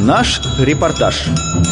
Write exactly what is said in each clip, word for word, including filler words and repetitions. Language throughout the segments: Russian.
Наш репортаж.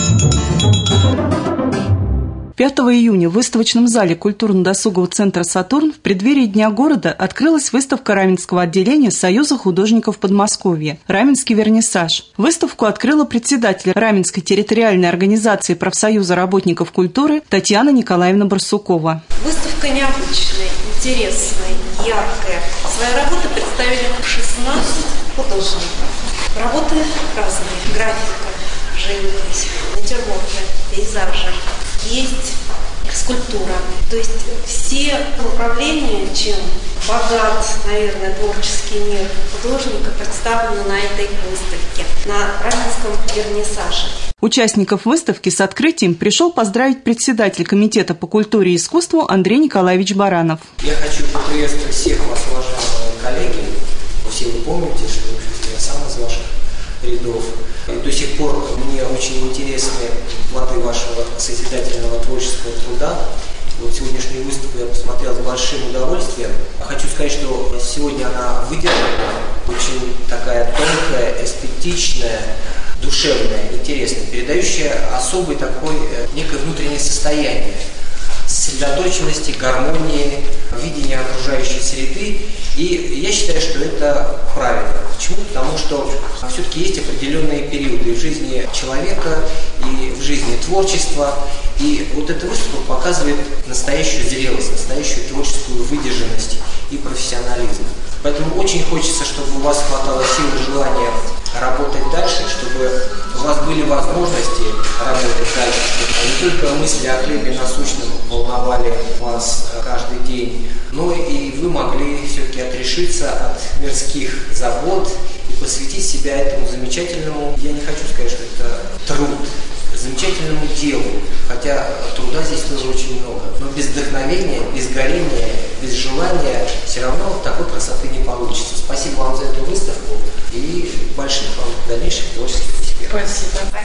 пятого июня в выставочном зале культурно-досугового центра «Сатурн» в преддверии Дня города открылась выставка Раменского отделения Союза художников Подмосковья «Раменский вернисаж». Выставку открыла председатель Раменской территориальной организации профсоюза работников культуры Татьяна Николаевна Барсукова. Выставка необычная, интересная, яркая. Свои работы представили шестнадцать художников. Работы разные: графика, живопись, натюрморты, пейзажи. Есть скульптура. То есть все направления, чем богат, наверное, творческий мир художника, представлены на этой выставке, на Раменском вернисаже. Участников выставки с открытием пришел поздравить председатель комитета по культуре и искусству Андрей Николаевич Баранов. Я хочу поприветствовать всех вас, уважаемые коллеги. Вы все вы помните, что я сам из ваших рядов. И до сих пор мне очень интересны плоды вашего созидательного творческого труда. Вот сегодняшнюю выставку я посмотрел с большим удовольствием. Хочу сказать, что сегодня она выдержана, очень такая тонкая, эстетичная, душевная, интересная, передающая особый такой некое внутреннее состояние сосредоточенности, гармонии, видения окружающей среды. И я считаю, что это правильно. Почему? Потому что все-таки есть определенные периоды в жизни человека и в жизни творчества. И вот эта выставка показывает настоящую зрелость, настоящую творческую выдержанность и профессионализм. Поэтому очень хочется, чтобы у вас хватало сил и желания работать дальше, чтобы у вас были возможности работать дальше, чтобы не только мысли о хлебе насущном волновали вас каждый день, но и вы могли все-таки отрешиться от мирских забот и посвятить себя этому замечательному, я не хочу сказать, что это труд, замечательному делу, хотя труда здесь тоже очень много, но без вдохновения, без горения, без желания все равно такой красоты не получится. Спасибо вам за эту выставку и больших вам дальнейших творческих успехов. Спасибо.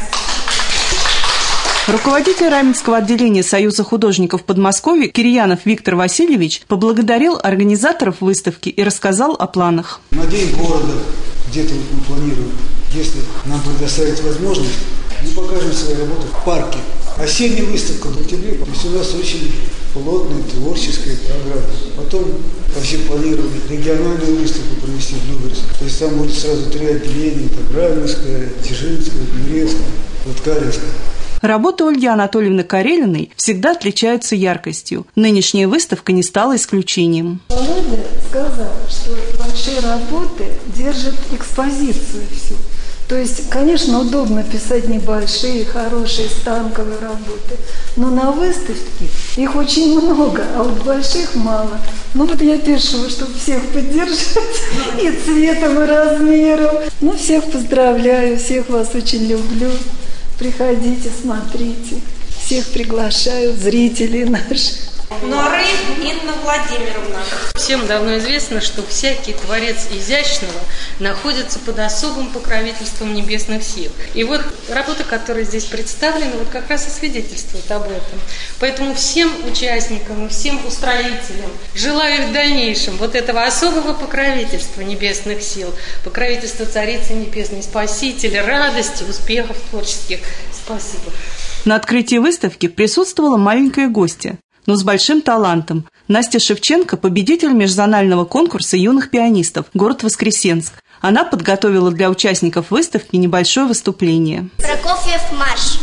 Руководитель Раменского отделения Союза художников Подмосковья Кирьянов Виктор Васильевич поблагодарил организаторов выставки и рассказал о планах. На День города, где-то вот мы планируем, если нам предоставить возможность, мы покажем свои работы в парке. Осенняя выставка в октябре, то есть у нас очень плотная творческая программа. Потом вообще планировали региональную выставку провести в Люберце. То есть там будет сразу три отделения: это Раменское, Дзержинское, Гмирецкое, Латкаревское. Работы Ольги Анатольевны Карелиной всегда отличаются яркостью. Нынешняя выставка не стала исключением. Володя сказал, что большие работы держат экспозицию всю. То есть, конечно, удобно писать небольшие, хорошие, станковые работы, но на выставке их очень много, а вот больших мало. Ну вот я пишу, чтобы всех поддержать и цветом, и размером. Ну, всех поздравляю, всех вас очень люблю. Приходите, смотрите. Всех приглашаю, зрителей наших. Нары Инна Владимировна. Всем давно известно, что всякий творец изящного находится под особым покровительством небесных сил. И вот работы, которые здесь представлены, вот как раз и свидетельствуют об этом. Поэтому всем участникам и всем устроителям желаю в дальнейшем вот этого особого покровительства небесных сил, покровительства Царицы Небесной, Спасителя, радости, успехов творческих. Спасибо. На открытии выставки присутствовала маленькая гостья, но с большим талантом. Настя Шевченко – победитель межзонального конкурса юных пианистов «Город Воскресенск». Она подготовила для участников выставки небольшое выступление. Прокофьев марш.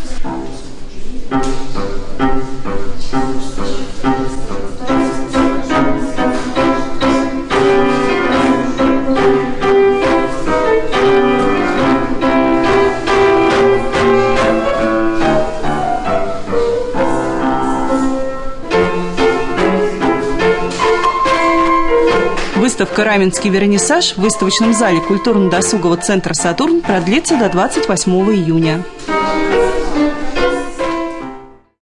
Выставка «Раменский вернисаж» в выставочном зале культурно-досугового центра «Сатурн» продлится до двадцать восьмого июня.